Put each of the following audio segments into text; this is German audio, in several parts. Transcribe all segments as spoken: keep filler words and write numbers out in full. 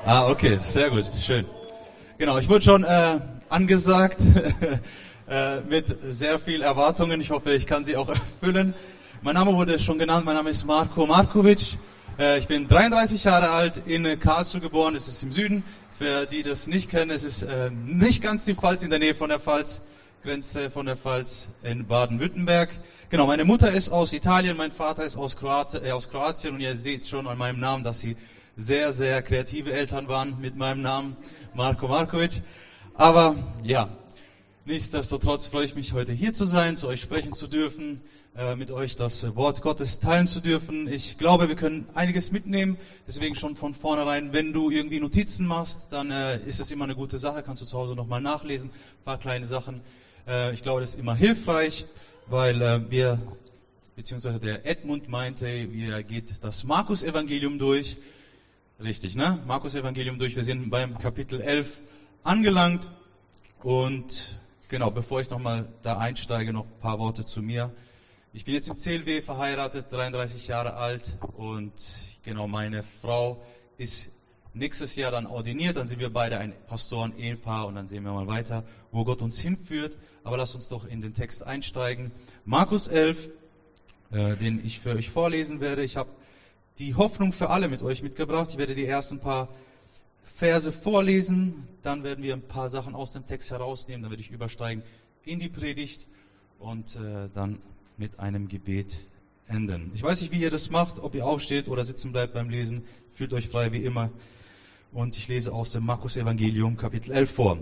Ah, okay, sehr gut, schön. Genau, ich wurde schon äh, angesagt äh, mit sehr viel Erwartungen. Ich hoffe, ich kann sie auch erfüllen. Mein Name wurde schon genannt, mein Name ist Marko Markovic. Äh, ich bin dreiunddreißig Jahre alt, in Karlsruhe geboren, das ist im Süden. Für die das nicht kennen, es ist äh, nicht ganz die Pfalz, in der Nähe von der Pfalz, Grenze von der Pfalz in Baden-Württemberg. Genau, meine Mutter ist aus Italien, mein Vater ist aus, Kroat, äh, aus Kroatien und ihr seht schon an meinem Namen, dass sie sehr, sehr kreative Eltern waren mit meinem Namen, Marko Markovic. Aber ja, nichtsdestotrotz freue ich mich, heute hier zu sein, zu euch sprechen zu dürfen, äh, mit euch das Wort Gottes teilen zu dürfen. Ich glaube, wir können einiges mitnehmen, deswegen schon von vornherein, wenn du irgendwie Notizen machst, dann äh, ist es immer eine gute Sache, kannst du zu Hause nochmal nachlesen, ein paar kleine Sachen. Äh, ich glaube, das ist immer hilfreich, weil äh, wir, beziehungsweise der Edmund meinte, wir geht das Markus-Evangelium durch. Richtig, ne? Markus-Evangelium durch. Wir sind beim Kapitel elf angelangt. Und genau, bevor ich nochmal da einsteige, noch ein paar Worte zu mir. Ich bin jetzt im C L W verheiratet, dreiunddreißig Jahre alt. Und genau, meine Frau ist nächstes Jahr dann ordiniert. Dann sind wir beide ein Pastoren-Ehepaar und dann sehen wir mal weiter, wo Gott uns hinführt. Aber lasst uns doch in den Text einsteigen. Markus elf, äh, den ich für euch vorlesen werde. Ich habe die Hoffnung für alle mit euch mitgebracht. Ich werde die ersten paar Verse vorlesen, dann werden wir ein paar Sachen aus dem Text herausnehmen, dann werde ich übersteigen in die Predigt und äh, dann mit einem Gebet enden. Ich weiß nicht, wie ihr das macht, ob ihr aufsteht oder sitzen bleibt beim Lesen. Fühlt euch frei wie immer. Und ich lese aus dem Markus-Evangelium Kapitel elf vor.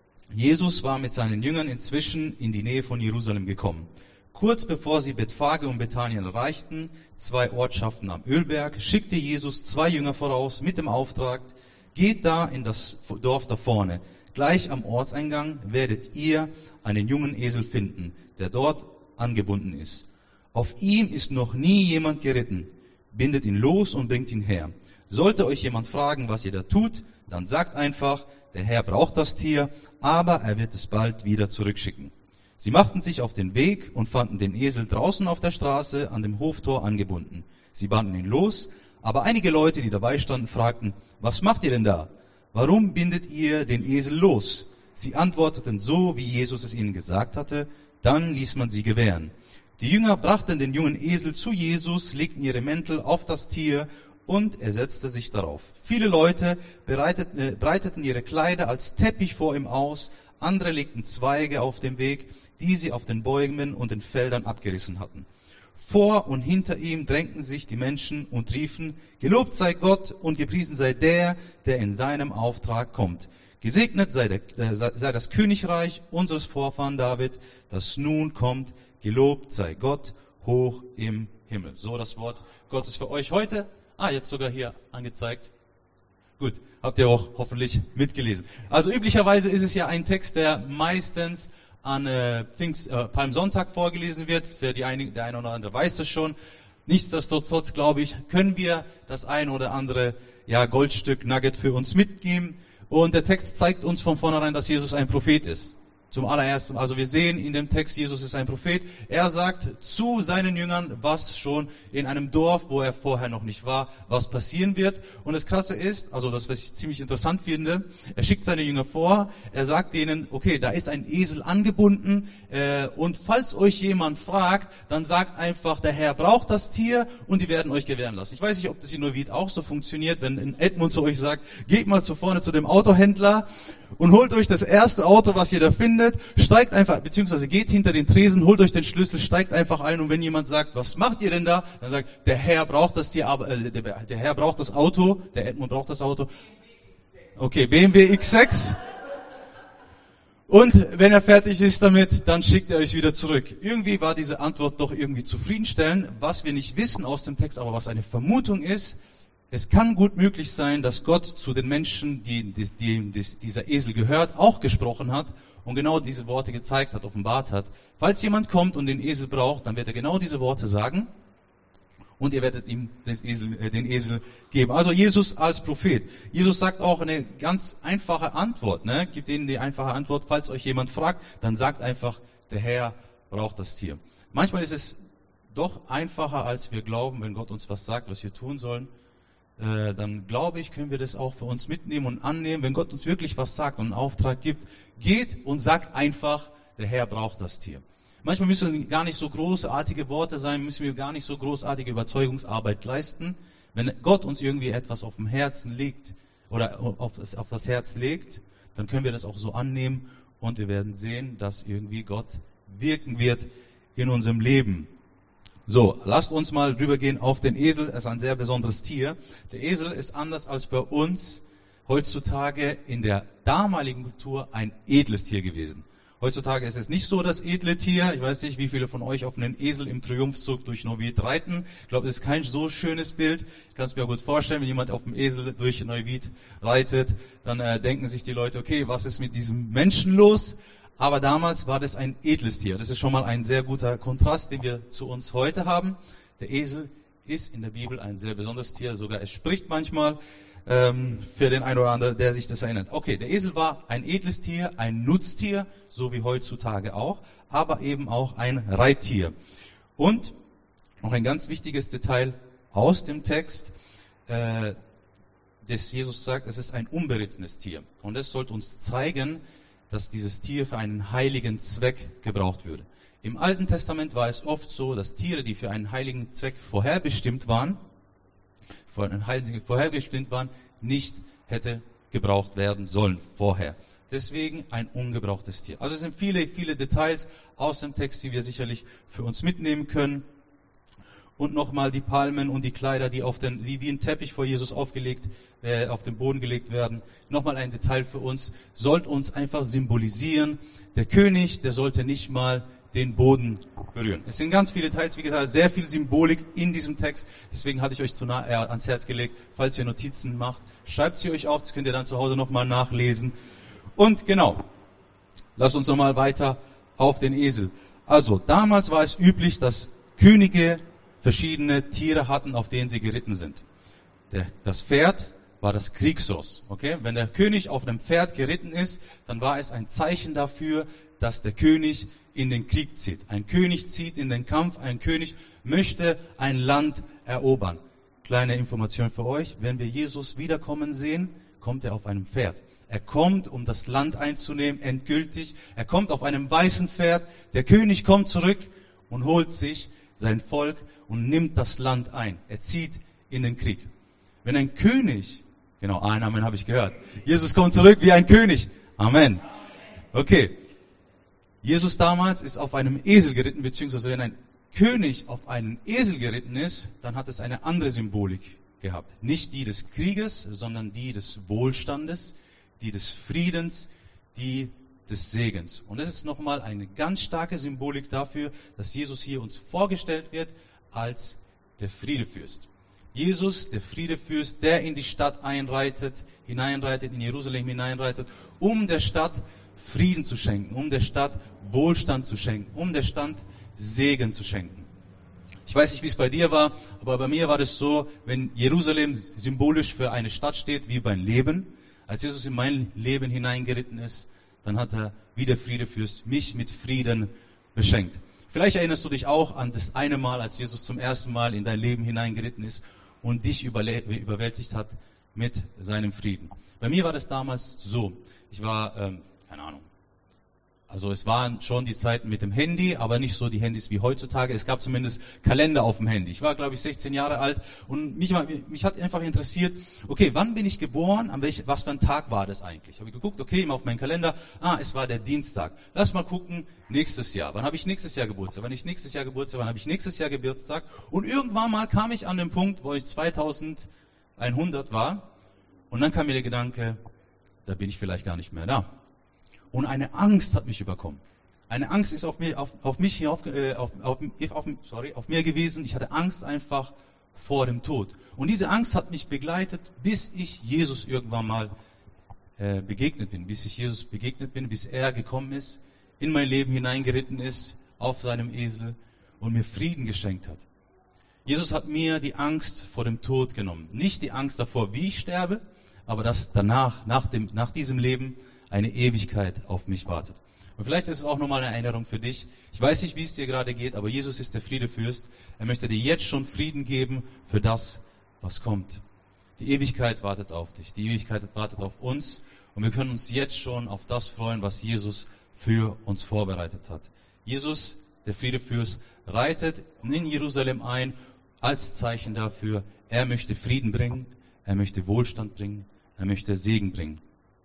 Jesus war mit seinen Jüngern inzwischen in die Nähe von Jerusalem gekommen. Kurz bevor sie Bethphage und Bethanien erreichten, zwei Ortschaften am Ölberg, schickte Jesus zwei Jünger voraus mit dem Auftrag: Geht da in das Dorf da vorne. Gleich am Ortseingang werdet ihr einen jungen Esel finden, der dort angebunden ist. Auf ihm ist noch nie jemand geritten. Bindet ihn los und bringt ihn her. Sollte euch jemand fragen, was ihr da tut, dann sagt einfach, der Herr braucht das Tier, aber er wird es bald wieder zurückschicken. Sie machten sich auf den Weg und fanden den Esel draußen auf der Straße an dem Hoftor angebunden. Sie banden ihn los, aber einige Leute, die dabei standen, fragten: Was macht ihr denn da? Warum bindet ihr den Esel los? Sie antworteten so, wie Jesus es ihnen gesagt hatte. Dann ließ man sie gewähren. Die Jünger brachten den jungen Esel zu Jesus, legten ihre Mäntel auf das Tier und er setzte sich darauf. Viele Leute bereiteten, äh, breiteten ihre Kleider als Teppich vor ihm aus. Andere legten Zweige auf dem Weg, die sie auf den Bäumen und den Feldern abgerissen hatten. Vor und hinter ihm drängten sich die Menschen und riefen: Gelobt sei Gott und gepriesen sei der, der in seinem Auftrag kommt. Gesegnet sei, der, äh, sei das Königreich unseres Vorfahren David, das nun kommt. Gelobt sei Gott hoch im Himmel. So das Wort Gottes für euch heute. Ah, ihr habt sogar hier angezeigt. Gut, habt ihr auch hoffentlich mitgelesen. Also üblicherweise ist es ja ein Text, der meistens an äh, Pfingst, äh, Palmsonntag vorgelesen wird. Für die eine, der eine oder andere weiß das schon. Nichtsdestotrotz, glaube ich, können wir das ein oder andere ja, Goldstück, Nugget für uns mitgeben. Und der Text zeigt uns von vornherein, dass Jesus ein Prophet ist. Zum allerersten, also wir sehen in dem Text, Jesus ist ein Prophet. Er sagt zu seinen Jüngern, was schon in einem Dorf, wo er vorher noch nicht war, was passieren wird. Und das Krasse ist, also das, was ich ziemlich interessant finde, er schickt seine Jünger vor, er sagt denen, okay, da ist ein Esel angebunden, äh, und falls euch jemand fragt, dann sagt einfach, der Herr braucht das Tier und die werden euch gewähren lassen. Ich weiß nicht, ob das in Neuwied auch so funktioniert, wenn ein Edmund zu euch sagt, geht mal zu vorne zu dem Autohändler und holt euch das erste Auto, was ihr da findet, steigt einfach, beziehungsweise geht hinter den Tresen, holt euch den Schlüssel, steigt einfach ein und wenn jemand sagt, was macht ihr denn da? Dann sagt, der Herr braucht das Tier, aber, äh, der, der Herr braucht das Auto, der Edmund braucht das Auto. Okay, B M W X sechs. Und wenn er fertig ist damit, dann schickt er euch wieder zurück. Irgendwie war diese Antwort doch irgendwie zufriedenstellend, was wir nicht wissen aus dem Text, aber was eine Vermutung ist. Es kann gut möglich sein, dass Gott zu den Menschen, die, die, die, die dieser Esel gehört, auch gesprochen hat und genau diese Worte gezeigt hat, offenbart hat. Falls jemand kommt und den Esel braucht, dann wird er genau diese Worte sagen und ihr werdet ihm den Esel, äh, den Esel geben. Also Jesus als Prophet. Jesus sagt auch eine ganz einfache Antwort, ne? Gibt ihnen die einfache Antwort, falls euch jemand fragt, dann sagt einfach, der Herr braucht das Tier. Manchmal ist es doch einfacher, als wir glauben, wenn Gott uns was sagt, was wir tun sollen. äh, dann glaube ich, können wir das auch für uns mitnehmen und annehmen. Wenn Gott uns wirklich was sagt und einen Auftrag gibt, geht und sagt einfach, der Herr braucht das Tier. Manchmal müssen es gar nicht so großartige Worte sein, müssen wir gar nicht so großartige Überzeugungsarbeit leisten. Wenn Gott uns irgendwie etwas auf dem Herzen legt oder auf das, auf das Herz legt, dann können wir das auch so annehmen und wir werden sehen, dass irgendwie Gott wirken wird in unserem Leben. So, lasst uns mal rübergehen auf den Esel. Er ist ein sehr besonderes Tier. Der Esel ist anders als bei uns heutzutage in der damaligen Kultur ein edles Tier gewesen. Heutzutage ist es nicht so das edle Tier. Ich weiß nicht, wie viele von euch auf einen Esel im Triumphzug durch Neuwied reiten. Ich glaube, das ist kein so schönes Bild. Ich kann es mir gut vorstellen, wenn jemand auf dem Esel durch Neuwied reitet, dann äh, denken sich die Leute, okay, was ist mit diesem Menschen los? Aber damals war das ein edles Tier. Das ist schon mal ein sehr guter Kontrast, den wir zu uns heute haben. Der Esel ist in der Bibel ein sehr besonderes Tier. Sogar es spricht manchmal ähm, für den einen oder anderen, der sich das erinnert. Okay, der Esel war ein edles Tier, ein Nutztier, so wie heutzutage auch, aber eben auch ein Reittier. Und noch ein ganz wichtiges Detail aus dem Text, äh, das Jesus sagt, es ist ein unberittenes Tier. Und das sollte uns zeigen, dass dieses Tier für einen heiligen Zweck gebraucht würde. Im Alten Testament war es oft so, dass Tiere, die für einen heiligen Zweck vorherbestimmt waren, für einen heiligen Zweck vorherbestimmt waren, nicht hätte gebraucht werden sollen vorher. Deswegen ein ungebrauchtes Tier. Also es sind viele, viele Details aus dem Text, die wir sicherlich für uns mitnehmen können. Und nochmal die Palmen und die Kleider, die auf den, wie, wie ein Teppich vor Jesus aufgelegt, äh, auf den Boden gelegt werden. Nochmal ein Detail für uns, sollte uns einfach symbolisieren. Der König, der sollte nicht mal den Boden berühren. Es sind ganz viele Details, wie gesagt, sehr viel Symbolik in diesem Text. Deswegen hatte ich euch zu nah, äh, ans Herz gelegt, falls ihr Notizen macht, schreibt sie euch auf, das könnt ihr dann zu Hause nochmal nachlesen. Und genau, lasst uns nochmal weiter auf den Esel. Also, damals war es üblich, dass Könige verschiedene Tiere hatten, auf denen sie geritten sind. Der, das Pferd war das Kriegsross. Okay? Wenn der König auf einem Pferd geritten ist, dann war es ein Zeichen dafür, dass der König in den Krieg zieht. Ein König zieht in den Kampf, ein König möchte ein Land erobern. Kleine Information für euch, wenn wir Jesus wiederkommen sehen, kommt er auf einem Pferd. Er kommt, um das Land einzunehmen, endgültig. Er kommt auf einem weißen Pferd. Der König kommt zurück und holt sich sein Volk und nimmt das Land ein. Er zieht in den Krieg. Wenn ein König, genau, ein Amen habe ich gehört. Jesus kommt zurück wie ein König. Amen. Okay. Jesus damals ist auf einem Esel geritten, beziehungsweise wenn ein König auf einen Esel geritten ist, dann hat es eine andere Symbolik gehabt. Nicht die des Krieges, sondern die des Wohlstandes, die des Friedens, die des Segens. Und das ist nochmal eine ganz starke Symbolik dafür, dass Jesus hier uns vorgestellt wird als der Friedefürst. Jesus, der Friedefürst, der in die Stadt einreitet, hineinreitet, in Jerusalem hineinreitet, um der Stadt Frieden zu schenken, um der Stadt Wohlstand zu schenken, um der Stadt Segen zu schenken. Ich weiß nicht, wie es bei dir war, aber bei mir war das so, wenn Jerusalem symbolisch für eine Stadt steht, wie beim Leben, als Jesus in mein Leben hineingeritten ist, dann hat er, wie der Friedefürst, mich mit Frieden beschenkt. Vielleicht erinnerst du dich auch an das eine Mal, als Jesus zum ersten Mal in dein Leben hineingeritten ist und dich überwältigt hat mit seinem Frieden. Bei mir war das damals so. Ich war, ähm, keine Ahnung, also es waren schon die Zeiten mit dem Handy, aber nicht so die Handys wie heutzutage. Es gab zumindest Kalender auf dem Handy. Ich war, glaube ich, sechzehn Jahre alt und mich, mich hat einfach interessiert, okay, wann bin ich geboren, an welch, was für ein Tag war das eigentlich? Habe ich geguckt, okay, immer auf meinen Kalender, ah, es war der Dienstag. Lass mal gucken, nächstes Jahr. Wann habe ich nächstes Jahr Geburtstag? Wann habe ich nächstes Jahr Geburtstag? Wann habe ich nächstes Jahr Geburtstag? Und irgendwann mal kam ich an den Punkt, wo ich zweitausendeinhundert war und dann kam mir der Gedanke, da bin ich vielleicht gar nicht mehr da. Und eine Angst hat mich überkommen. Eine Angst ist auf, mir, auf, auf mich hier auf, äh, auf, auf, auf, sorry, auf mir gewesen. Ich hatte Angst einfach vor dem Tod. Und diese Angst hat mich begleitet, bis ich Jesus irgendwann mal äh, begegnet bin. Bis ich Jesus begegnet bin, bis er gekommen ist, in mein Leben hineingeritten ist, auf seinem Esel und mir Frieden geschenkt hat. Jesus hat mir die Angst vor dem Tod genommen. Nicht die Angst davor, wie ich sterbe, aber dass danach, nach, dem, nach diesem Leben, eine Ewigkeit auf mich wartet. Und vielleicht ist es auch nochmal eine Erinnerung für dich. Ich weiß nicht, wie es dir gerade geht, aber Jesus ist der Friedefürst. Er möchte dir jetzt schon Frieden geben für das, was kommt. Die Ewigkeit wartet auf dich. Die Ewigkeit wartet auf uns. Und wir können uns jetzt schon auf das freuen, was Jesus für uns vorbereitet hat. Jesus, der Friedefürst, reitet in Jerusalem ein als Zeichen dafür, er möchte Frieden bringen, er möchte Wohlstand bringen, er möchte Segen bringen.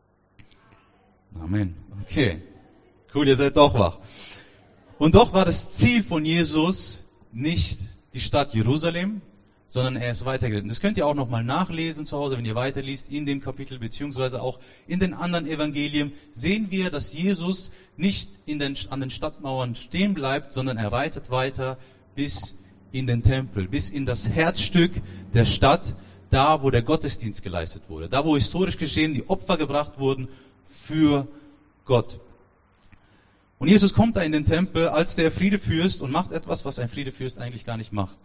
Amen. Okay. Cool, ihr seid doch wach. Und doch war das Ziel von Jesus nicht die Stadt Jerusalem, sondern er ist weitergeritten. Das könnt ihr auch nochmal nachlesen zu Hause, wenn ihr weiterliest in dem Kapitel, beziehungsweise auch in den anderen Evangelien, sehen wir, dass Jesus nicht in den, an den Stadtmauern stehen bleibt, sondern er reitet weiter bis in den Tempel, bis in das Herzstück der Stadt, da wo der Gottesdienst geleistet wurde, da wo historisch geschehen die Opfer gebracht wurden für Gott. Und Jesus kommt da in den Tempel als der Friedefürst und macht etwas, was ein Friedefürst eigentlich gar nicht macht.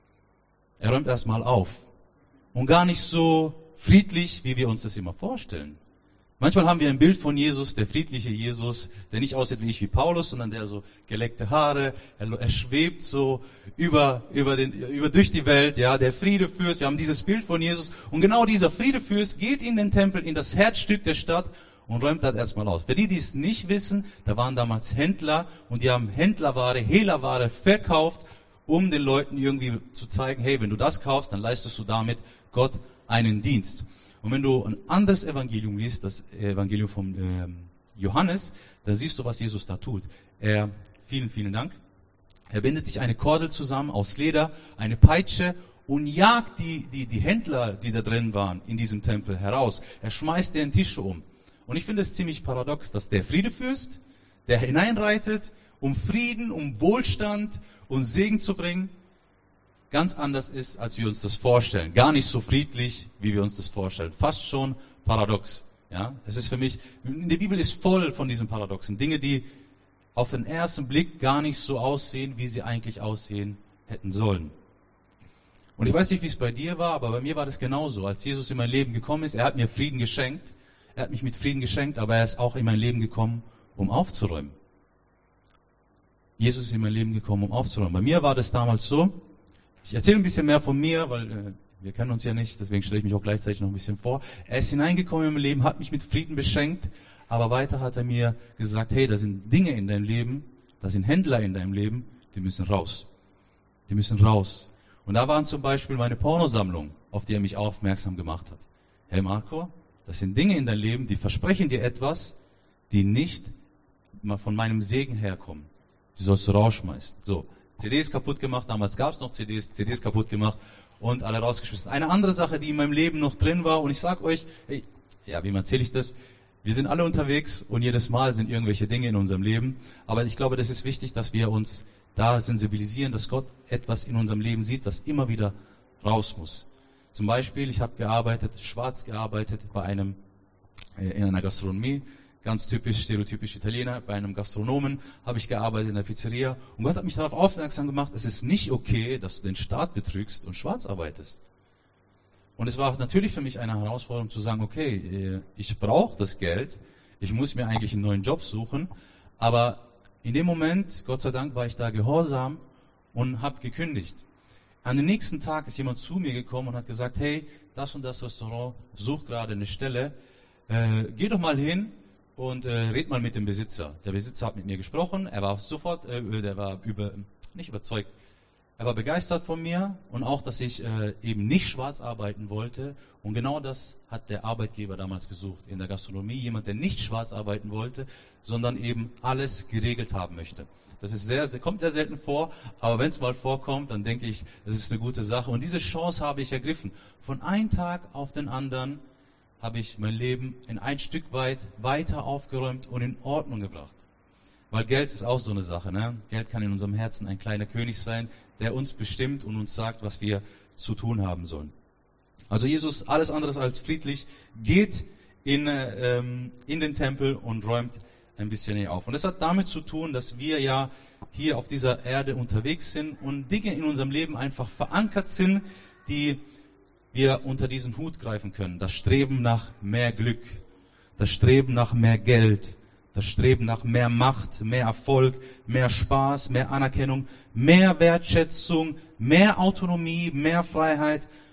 Er räumt erstmal auf. Und gar nicht so friedlich, wie wir uns das immer vorstellen. Manchmal haben wir ein Bild von Jesus, der friedliche Jesus, der nicht aussieht wie ich, wie Paulus, sondern der so geleckte Haare, er, er schwebt so über, über, den, über durch die Welt, ja, der Friedefürst. Wir haben dieses Bild von Jesus. Und genau dieser Friedefürst geht in den Tempel, in das Herzstück der Stadt und räumt das erstmal aus. Für die, die es nicht wissen, da waren damals Händler und die haben Händlerware, Hehlerware verkauft, um den Leuten irgendwie zu zeigen, hey, wenn du das kaufst, dann leistest du damit Gott einen Dienst. Und wenn du ein anderes Evangelium liest, das Evangelium von ähm, Johannes, dann siehst du, was Jesus da tut. Er, vielen, vielen Dank, er bindet sich eine Kordel zusammen aus Leder, eine Peitsche und jagt die, die, die Händler, die da drin waren, in diesem Tempel heraus. Er schmeißt deren Tische um. Und ich finde es ziemlich paradox, dass der Friedefürst, der hineinreitet, um Frieden, um Wohlstand und Segen zu bringen, ganz anders ist, als wir uns das vorstellen. Gar nicht so friedlich, wie wir uns das vorstellen. Fast schon paradox. Ja, es ist für mich, die Bibel ist voll von diesen Paradoxen. Dinge, die auf den ersten Blick gar nicht so aussehen, wie sie eigentlich aussehen hätten sollen. Und ich weiß nicht, wie es bei dir war, aber bei mir war das genauso. Als Jesus in mein Leben gekommen ist, er hat mir Frieden geschenkt. Er hat mich mit Frieden geschenkt, aber er ist auch in mein Leben gekommen, um aufzuräumen. Jesus ist in mein Leben gekommen, um aufzuräumen. Bei mir war das damals so, ich erzähle ein bisschen mehr von mir, weil äh, wir kennen uns ja nicht, deswegen stelle ich mich auch gleichzeitig noch ein bisschen vor. Er ist hineingekommen in mein Leben, hat mich mit Frieden beschenkt, aber weiter hat er mir gesagt, hey, da sind Dinge in deinem Leben, da sind Händler in deinem Leben, die müssen raus. Die müssen raus. Und da waren zum Beispiel meine Pornosammlung, auf die er mich aufmerksam gemacht hat. Hey Marco, das sind Dinge in deinem Leben, die versprechen dir etwas, die nicht von meinem Segen herkommen. Die sollst du rausschmeißen. So, C Ds kaputt gemacht, damals gab es noch C Ds, C Ds kaputt gemacht und alle rausgeschmissen. Eine andere Sache, die in meinem Leben noch drin war, und ich sag euch, hey, ja, wem erzähle ich das? Wir sind alle unterwegs und jedes Mal sind irgendwelche Dinge in unserem Leben, aber ich glaube, das ist wichtig, dass wir uns da sensibilisieren, dass Gott etwas in unserem Leben sieht, das immer wieder raus muss. Zum Beispiel, ich habe gearbeitet, schwarz gearbeitet bei einem, in einer Gastronomie, ganz typisch, stereotypisch Italiener, bei einem Gastronomen habe ich gearbeitet in der Pizzeria und Gott hat mich darauf aufmerksam gemacht, es ist nicht okay, dass du den Staat betrügst und schwarz arbeitest. Und es war natürlich für mich eine Herausforderung zu sagen, okay, ich brauche das Geld, ich muss mir eigentlich einen neuen Job suchen, aber in dem Moment, Gott sei Dank, war ich da gehorsam und habe gekündigt. An dem nächsten Tag ist jemand zu mir gekommen und hat gesagt, hey, das und das Restaurant sucht gerade eine Stelle, äh, geh doch mal hin und äh, red mal mit dem Besitzer. Der Besitzer hat mit mir gesprochen, er war sofort, äh, der war über, nicht überzeugt, er war begeistert von mir und auch, dass ich äh, eben nicht schwarz arbeiten wollte. Und genau das hat der Arbeitgeber damals gesucht in der Gastronomie. Jemand, der nicht schwarz arbeiten wollte, sondern eben alles geregelt haben möchte. Das ist sehr, sehr, kommt sehr selten vor, aber wenn es mal vorkommt, dann denke ich, das ist eine gute Sache. Und diese Chance habe ich ergriffen. Von einem Tag auf den anderen habe ich mein Leben in ein Stück weit weiter aufgeräumt und in Ordnung gebracht. Weil Geld ist auch so eine Sache, ne? Geld kann in unserem Herzen ein kleiner König sein, der uns bestimmt und uns sagt, was wir zu tun haben sollen. Also Jesus, alles anderes als friedlich, geht in, ähm, in den Tempel und räumt ein bisschen hier auf. Und das hat damit zu tun, dass wir ja hier auf dieser Erde unterwegs sind und Dinge in unserem Leben einfach verankert sind, die wir unter diesen Hut greifen können. Das Streben nach mehr Glück, das Streben nach mehr Geld, das Streben nach mehr Macht, mehr Erfolg, mehr Spaß, mehr Anerkennung, mehr Wertschätzung, mehr Autonomie, mehr Freiheit,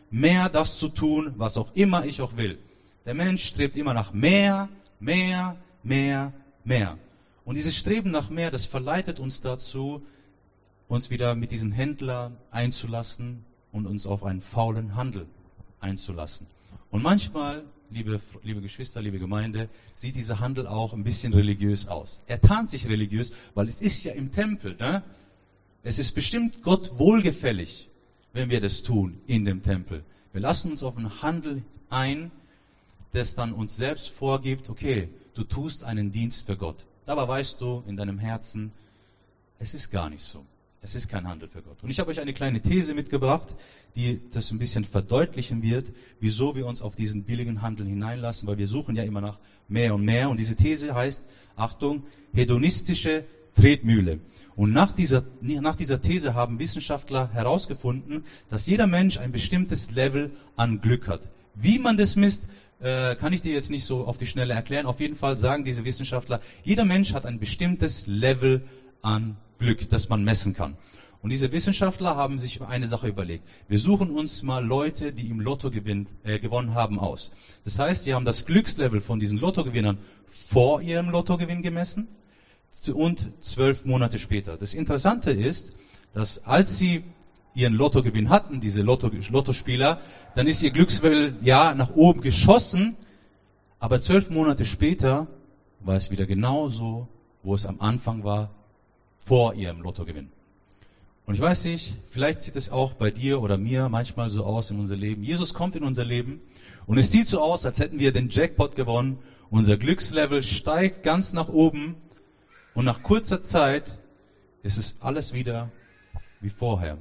mehr das zu tun, was auch immer ich auch will. Der Mensch strebt immer nach mehr, mehr, mehr, mehr. Und dieses Streben nach mehr, das verleitet uns dazu, uns wieder mit diesem Händler einzulassen und uns auf einen faulen Handel einzulassen. Und manchmal, liebe, liebe Geschwister, liebe Gemeinde, sieht dieser Handel auch ein bisschen religiös aus. Er tarnt sich religiös, weil es ist ja im Tempel. Ne? Es ist bestimmt Gott wohlgefällig, wenn wir das tun in dem Tempel. Wir lassen uns auf einen Handel ein, das dann uns selbst vorgibt, okay, du tust einen Dienst für Gott. Dabei weißt du in deinem Herzen, es ist gar nicht so. Es ist kein Handel für Gott. Und ich habe euch eine kleine These mitgebracht, die das ein bisschen verdeutlichen wird, wieso wir uns auf diesen billigen Handel hineinlassen, weil wir suchen ja immer nach mehr und mehr. Und diese These heißt, Achtung, hedonistische Tretmühle. Und nach dieser, nach dieser These haben Wissenschaftler herausgefunden, dass jeder Mensch ein bestimmtes Level an Glück hat. Wie man das misst, äh, kann ich dir jetzt nicht so auf die Schnelle erklären. Auf jeden Fall sagen diese Wissenschaftler, jeder Mensch hat ein bestimmtes Level an Glück, das man messen kann. Und diese Wissenschaftler haben sich eine Sache überlegt. Wir suchen uns mal Leute, die im Lotto gewinnt, äh, gewonnen haben, aus. Das heißt, sie haben das Glückslevel von diesen Lottogewinnern vor ihrem Lottogewinn gemessen und zwölf Monate später. Das Interessante ist, dass als sie ihren Lottogewinn hatten, diese Lotto, Lottospieler, dann ist ihr Glückslevel ja nach oben geschossen, aber zwölf Monate später war es wieder genauso, wo es am Anfang war, vor ihrem Lottogewinn. Und ich weiß nicht, vielleicht sieht es auch bei dir oder mir manchmal so aus in unser Leben. Jesus kommt in unser Leben und es sieht so aus, als hätten wir den Jackpot gewonnen. Unser Glückslevel steigt ganz nach oben und nach kurzer Zeit ist es alles wieder wie vorher.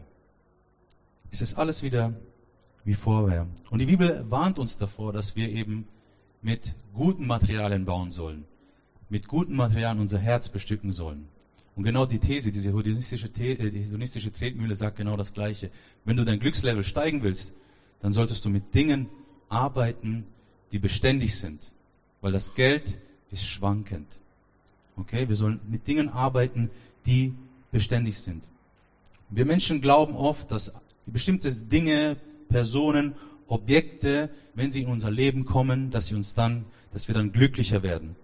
Es ist alles wieder wie vorher. Und die Bibel warnt uns davor, dass wir eben mit guten Materialien bauen sollen. Mit guten Materialien unser Herz bestücken sollen. Und genau die These, diese hedonistische, The- die hedonistische Tretmühle sagt genau das Gleiche. Wenn du dein Glückslevel steigen willst, dann solltest du mit Dingen arbeiten, die beständig sind. Weil das Geld ist schwankend. Okay, wir sollen mit Dingen arbeiten, die beständig sind. Wir Menschen glauben oft, dass bestimmte Dinge, Personen, Objekte, wenn sie in unser Leben kommen, dass sie uns dann, dass wir dann glücklicher werden.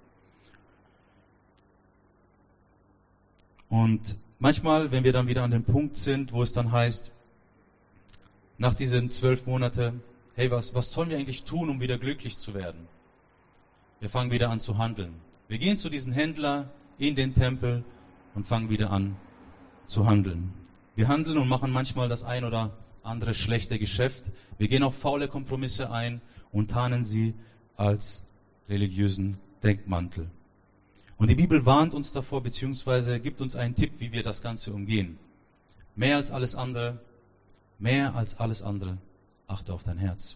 Und manchmal, wenn wir dann wieder an dem Punkt sind, wo es dann heißt, nach diesen zwölf Monaten, hey, was, was sollen wir eigentlich tun, um wieder glücklich zu werden? Wir fangen wieder an zu handeln. Wir gehen zu diesem Händler in den Tempel und fangen wieder an zu handeln. Wir handeln und machen manchmal das ein oder andere schlechte Geschäft. Wir gehen auf faule Kompromisse ein und tarnen sie als religiösen Denkmantel. Und die Bibel warnt uns davor, beziehungsweise gibt uns einen Tipp, wie wir das Ganze umgehen. Mehr als alles andere, mehr als alles andere, achte auf dein Herz.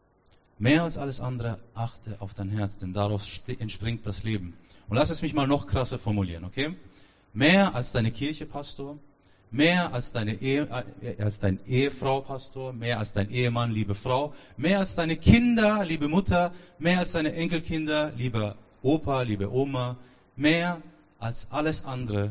Mehr als alles andere, achte auf dein Herz, denn daraus entspringt das Leben. Und lass es mich mal noch krasser formulieren, okay? Mehr als deine Kirche, Pastor, mehr als deine Ehe, äh, als dein Ehefrau, Pastor, mehr als dein Ehemann, liebe Frau, mehr als deine Kinder, liebe Mutter, mehr als deine Enkelkinder, lieber Opa, liebe Oma, mehr als alles andere,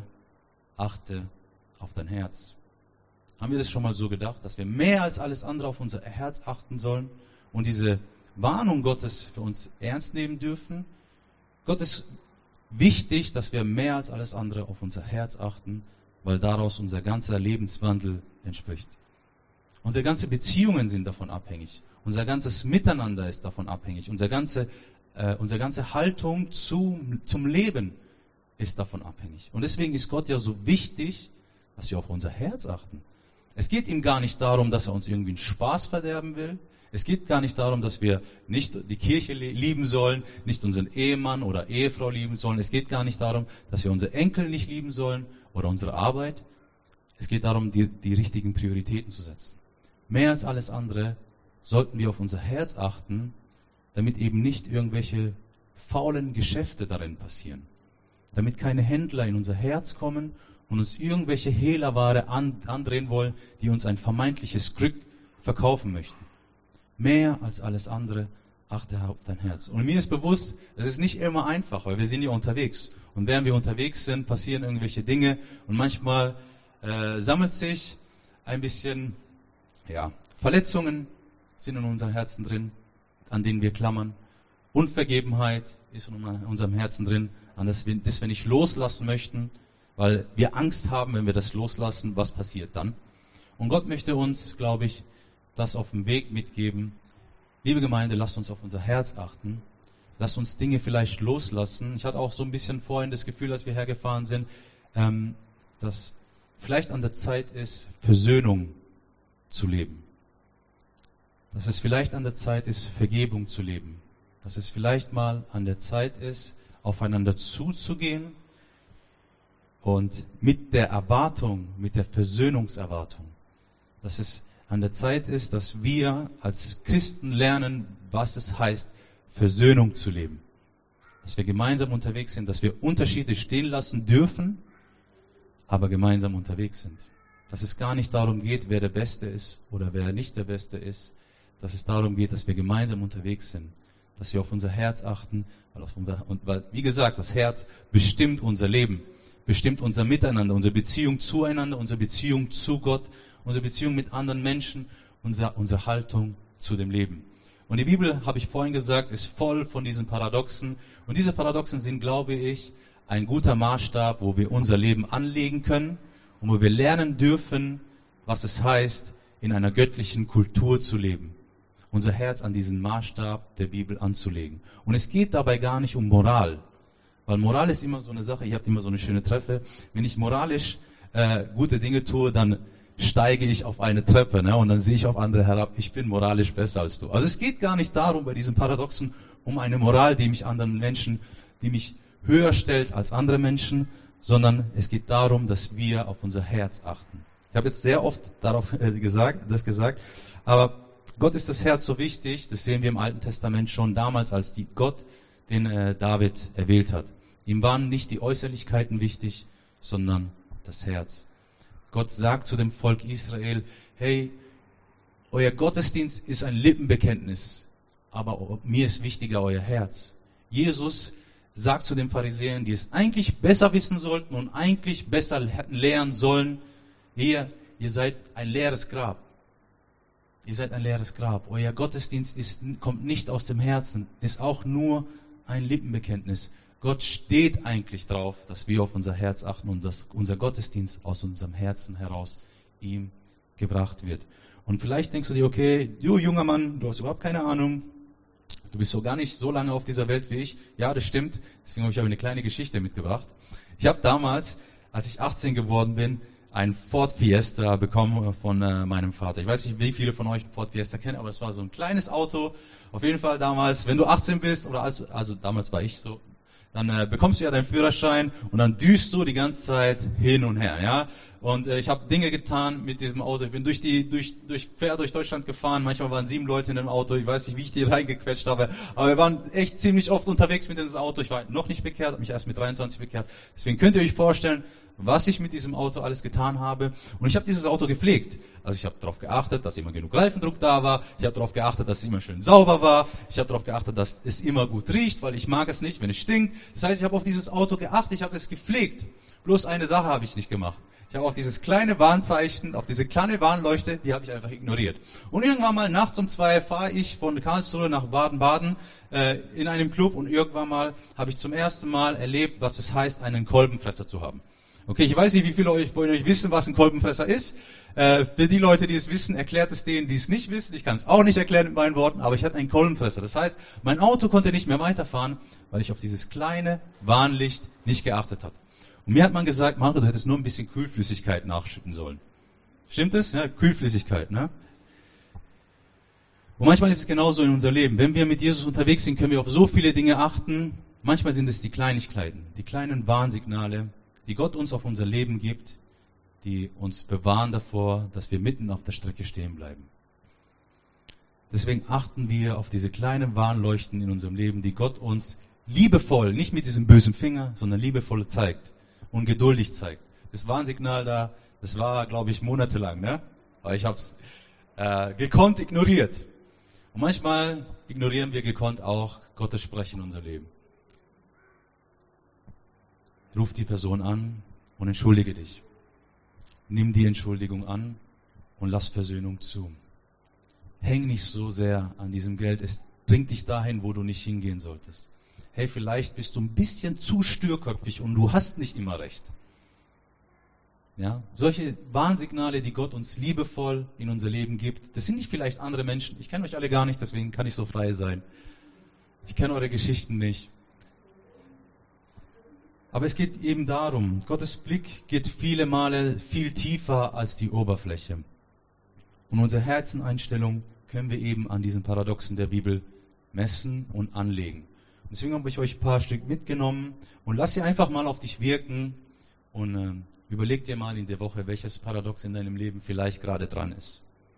achte auf dein Herz. Haben wir das schon mal so gedacht, dass wir mehr als alles andere auf unser Herz achten sollen und diese Warnung Gottes für uns ernst nehmen dürfen? Gott ist wichtig, dass wir mehr als alles andere auf unser Herz achten, weil daraus unser ganzer Lebenswandel entspricht. Unsere ganzen Beziehungen sind davon abhängig. Unser ganzes Miteinander ist davon abhängig. Unsere ganze, äh, unsere ganze Haltung zum, zum Leben ist davon abhängig. Und deswegen ist Gott ja so wichtig, dass wir auf unser Herz achten. Es geht ihm gar nicht darum, dass er uns irgendwie einen Spaß verderben will. Es geht gar nicht darum, dass wir nicht die Kirche lieben sollen, nicht unseren Ehemann oder Ehefrau lieben sollen. Es geht gar nicht darum, dass wir unsere Enkel nicht lieben sollen oder unsere Arbeit. Es geht darum, die, die richtigen Prioritäten zu setzen. Mehr als alles andere sollten wir auf unser Herz achten, damit eben nicht irgendwelche faulen Geschäfte darin passieren. Damit keine Händler in unser Herz kommen und uns irgendwelche Hehlerware an, andrehen wollen, die uns ein vermeintliches Glück verkaufen möchten. Mehr als alles andere, achte auf dein Herz. Und mir ist bewusst, es ist nicht immer einfach, weil wir sind ja unterwegs. Und während wir unterwegs sind, passieren irgendwelche Dinge und manchmal äh, sammelt sich ein bisschen ja, Verletzungen, sind in unserem Herzen drin, an denen wir klammern. Unvergebenheit ist in unserem Herzen drin, an das wir, das wir nicht loslassen möchten, weil wir Angst haben, wenn wir das loslassen, was passiert dann? Und Gott möchte uns, glaube ich, das auf dem Weg mitgeben. Liebe Gemeinde, lasst uns auf unser Herz achten. Lasst uns Dinge vielleicht loslassen. Ich hatte auch so ein bisschen vorhin das Gefühl, als wir hergefahren sind, ähm, dass vielleicht an der Zeit ist, Versöhnung zu leben. Dass es vielleicht an der Zeit ist, Vergebung zu leben. Dass es vielleicht mal an der Zeit ist, aufeinander zuzugehen und mit der Erwartung, mit der Versöhnungserwartung, dass es an der Zeit ist, dass wir als Christen lernen, was es heißt, Versöhnung zu leben. Dass wir gemeinsam unterwegs sind, dass wir Unterschiede stehen lassen dürfen, aber gemeinsam unterwegs sind. Dass es gar nicht darum geht, wer der Beste ist oder wer nicht der Beste ist. Dass es darum geht, dass wir gemeinsam unterwegs sind. Dass wir auf unser Herz achten, weil, auf unser, und weil, wie gesagt, das Herz bestimmt unser Leben, bestimmt unser Miteinander, unsere Beziehung zueinander, unsere Beziehung zu Gott, unsere Beziehung mit anderen Menschen, unsere, unsere Haltung zu dem Leben. Und die Bibel, habe ich vorhin gesagt, ist voll von diesen Paradoxen. Und diese Paradoxen sind, glaube ich, ein guter Maßstab, wo wir unser Leben anlegen können und wo wir lernen dürfen, was es heißt, in einer göttlichen Kultur zu leben. Unser Herz an diesen Maßstab der Bibel anzulegen. Und es geht dabei gar nicht um Moral. Weil Moral ist immer so eine Sache, ihr habt immer so eine schöne Treppe. Wenn ich moralisch äh, gute Dinge tue, dann steige ich auf eine Treppe, ne, und dann sehe ich auf andere herab, ich bin moralisch besser als du. Also es geht gar nicht darum, bei diesen Paradoxen, um eine Moral, die mich anderen Menschen, die mich höher stellt als andere Menschen, sondern es geht darum, dass wir auf unser Herz achten. Ich habe jetzt sehr oft darauf äh, gesagt, das gesagt, aber Gott ist das Herz so wichtig, das sehen wir im Alten Testament schon damals, als die Gott den äh, David erwählt hat. Ihm waren nicht die Äußerlichkeiten wichtig, sondern das Herz. Gott sagt zu dem Volk Israel, hey, euer Gottesdienst ist ein Lippenbekenntnis, aber mir ist wichtiger euer Herz. Jesus sagt zu den Pharisäern, die es eigentlich besser wissen sollten und eigentlich besser lehren sollen, ihr, ihr seid ein leeres Grab. Ihr seid ein leeres Grab. Euer Gottesdienst ist, kommt nicht aus dem Herzen, ist auch nur ein Lippenbekenntnis. Gott steht eigentlich drauf, dass wir auf unser Herz achten und dass unser Gottesdienst aus unserem Herzen heraus ihm gebracht wird. Und vielleicht denkst du dir, okay, du junger Mann, du hast überhaupt keine Ahnung, du bist so gar nicht so lange auf dieser Welt wie ich. Ja, das stimmt. Deswegen habe ich aber eine kleine Geschichte mitgebracht. Ich habe damals, als ich achtzehn geworden bin, ein Ford Fiesta bekommen von äh, meinem Vater. Ich weiß nicht, wie viele von euch einen Ford Fiesta kennen, aber es war so ein kleines Auto. Auf jeden Fall damals, wenn du achtzehn bist, oder als, also damals war ich so, dann äh, bekommst du ja deinen Führerschein und dann düst du die ganze Zeit hin und her, ja. Und äh, ich habe Dinge getan mit diesem Auto. Ich bin durch die, durch, durch quer durch Deutschland gefahren. Manchmal waren sieben Leute in dem Auto. Ich weiß nicht, wie ich die reingequetscht habe. Aber wir waren echt ziemlich oft unterwegs mit diesem Auto. Ich war noch nicht bekehrt, habe mich erst mit dreiundzwanzig bekehrt. Deswegen könnt ihr euch vorstellen, was ich mit diesem Auto alles getan habe. Und ich habe dieses Auto gepflegt. Also ich habe darauf geachtet, dass immer genug Reifendruck da war. Ich habe darauf geachtet, dass es immer schön sauber war. Ich habe darauf geachtet, dass es immer gut riecht, weil ich mag es nicht, wenn es stinkt. Das heißt, ich habe auf dieses Auto geachtet, ich habe es gepflegt. Bloß eine Sache habe ich nicht gemacht. Ich habe auch dieses kleine Warnzeichen, auf diese kleine Warnleuchte, die habe ich einfach ignoriert. Und irgendwann mal nachts um zwei fahre ich von Karlsruhe nach Baden-Baden äh, in einem Club und irgendwann mal habe ich zum ersten Mal erlebt, was es heißt, einen Kolbenfresser zu haben. Okay, ich weiß nicht, wie viele von euch wissen, was ein Kolbenfresser ist. Äh, für die Leute, die es wissen, erklärt es denen, die es nicht wissen. Ich kann es auch nicht erklären mit meinen Worten, aber ich hatte einen Kolbenfresser. Das heißt, mein Auto konnte nicht mehr weiterfahren, weil ich auf dieses kleine Warnlicht nicht geachtet habe. Und mir hat man gesagt, Marco, du hättest nur ein bisschen Kühlflüssigkeit nachschütten sollen. Stimmt es? Ja, Kühlflüssigkeit, ne? Und manchmal ist es genauso in unserem Leben. Wenn wir mit Jesus unterwegs sind, können wir auf so viele Dinge achten. Manchmal sind es die Kleinigkeiten, die kleinen Warnsignale, die Gott uns auf unser Leben gibt, die uns bewahren davor, dass wir mitten auf der Strecke stehen bleiben. Deswegen achten wir auf diese kleinen Warnleuchten in unserem Leben, die Gott uns liebevoll, nicht mit diesem bösen Finger, sondern liebevoll zeigt und geduldig zeigt. Das Warnsignal da, das war, glaube ich, monatelang, ne? Weil ich habe es äh, gekonnt ignoriert. Und manchmal ignorieren wir gekonnt auch Gottes Sprechen in unser Leben. Ruf die Person an und entschuldige dich. Nimm die Entschuldigung an und lass Versöhnung zu. häng nicht so sehr an diesem Geld. Es bringt dich dahin, wo du nicht hingehen solltest. Hey, vielleicht bist du ein bisschen zu störköpfig und du hast nicht immer recht. Ja, solche Warnsignale, die Gott uns liebevoll in unser Leben gibt, das sind nicht vielleicht andere Menschen. Ich kenne euch alle gar nicht, deswegen kann ich so frei sein. Ich kenne eure Geschichten nicht. Aber es geht eben darum, Gottes Blick geht viele Male viel tiefer als die Oberfläche. Und unsere Herzeneinstellung können wir eben an diesen Paradoxen der Bibel messen und anlegen. Deswegen habe ich euch ein paar Stück mitgenommen und lass sie einfach mal auf dich wirken und äh, überleg dir mal in der Woche, welches Paradox in deinem Leben vielleicht gerade dran ist.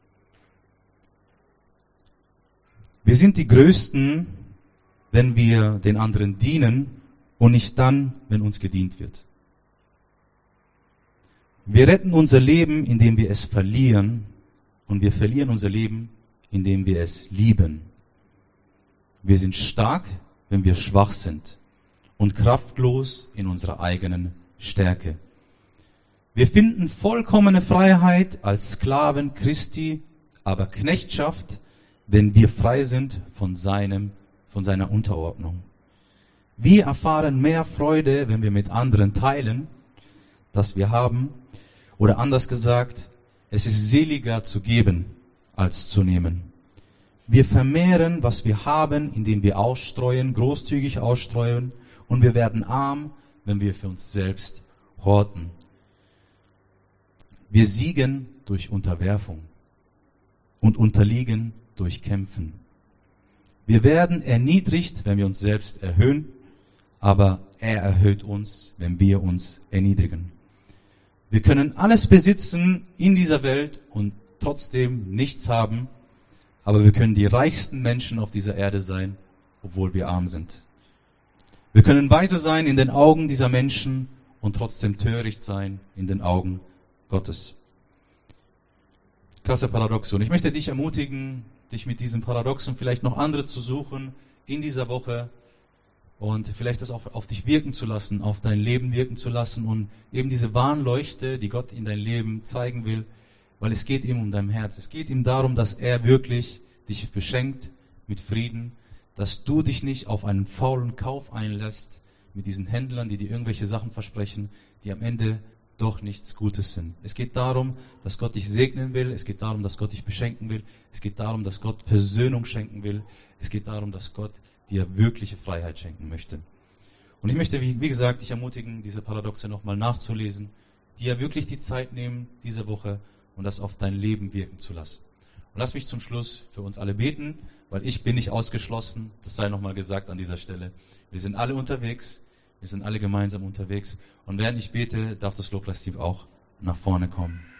Wir sind die Größten, wenn wir den anderen dienen und nicht dann, wenn uns gedient wird. Wir retten unser Leben, indem wir es verlieren, und wir verlieren unser Leben, indem wir es lieben. Wir sind stark, wenn wir schwach sind, und kraftlos in unserer eigenen Stärke. Wir finden vollkommene Freiheit als Sklaven Christi, aber Knechtschaft, wenn wir frei sind von seinem, von seiner Unterordnung. Wir erfahren mehr Freude, wenn wir mit anderen teilen, das wir haben, oder anders gesagt, es ist seliger zu geben als zu nehmen. Wir vermehren, was wir haben, indem wir ausstreuen, großzügig ausstreuen, und wir werden arm, wenn wir für uns selbst horten. Wir siegen durch Unterwerfung und unterliegen durch Kämpfen. Wir werden erniedrigt, wenn wir uns selbst erhöhen, aber er erhöht uns, wenn wir uns erniedrigen. Wir können alles besitzen in dieser Welt und trotzdem nichts haben, aber wir können die reichsten Menschen auf dieser Erde sein, obwohl wir arm sind. Wir können weise sein in den Augen dieser Menschen und trotzdem töricht sein in den Augen Gottes. Klasse Paradoxon. Ich möchte dich ermutigen, dich mit diesem Paradoxon vielleicht noch andere zu suchen in dieser Woche und vielleicht das auch auf dich wirken zu lassen, auf dein Leben wirken zu lassen und eben diese Warnleuchte, die Gott in dein Leben zeigen will, weil es geht ihm um dein Herz. Es geht ihm darum, dass er wirklich dich beschenkt mit Frieden, dass du dich nicht auf einen faulen Kauf einlässt mit diesen Händlern, die dir irgendwelche Sachen versprechen, die am Ende doch nichts Gutes sind. Es geht darum, dass Gott dich segnen will. Es geht darum, dass Gott dich beschenken will. Es geht darum, dass Gott Versöhnung schenken will. Es geht darum, dass Gott dir wirkliche Freiheit schenken möchte. Und ich möchte, wie, wie gesagt, dich ermutigen, diese Paradoxe nochmal nachzulesen, dir wirklich die Zeit nehmen, diese Woche, und das auf dein Leben wirken zu lassen. Und lass mich zum Schluss für uns alle beten, weil ich bin nicht ausgeschlossen, das sei nochmal gesagt an dieser Stelle. Wir sind alle unterwegs, wir sind alle gemeinsam unterwegs. Und während ich bete, darf das Lobpreisteam auch nach vorne kommen.